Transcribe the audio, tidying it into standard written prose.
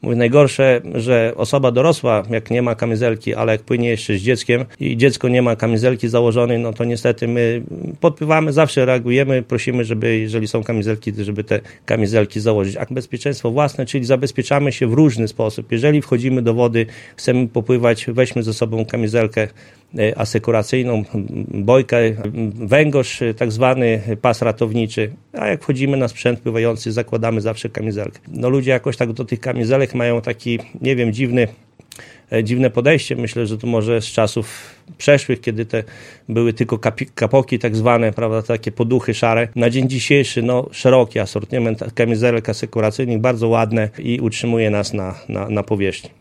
Mówię, najgorsze, że osoba dorosła, jak nie ma kamizelki, ale jak płynie jeszcze z dzieckiem i dziecko nie ma kamizelki założonej, no to niestety my podpływamy, zawsze reagujemy, prosimy, żeby, jeżeli są kamizelki, żeby te kamizelki założyć. A bezpieczeństwo własne, czyli zabezpieczamy się w różny sposób. Jeżeli wchodzimy do wody, chcemy popływać, weźmy ze sobą kamizelkę asekuracyjną, bojkę, węgorz, tak zwany pas ratowniczy, a jak wchodzimy na sprzęt pływający, zakładamy zawsze kamizelkę. No ludzie jakoś tak do tych kamizelek mają taki, nie wiem, dziwne podejście. Myślę, że to może z czasów przeszłych, kiedy te były tylko kapoki tak zwane, prawda, takie poduchy szare. Na dzień dzisiejszy, no, szeroki asortyment kamizelek asekuracyjnych, bardzo ładne i utrzymuje nas na powierzchni.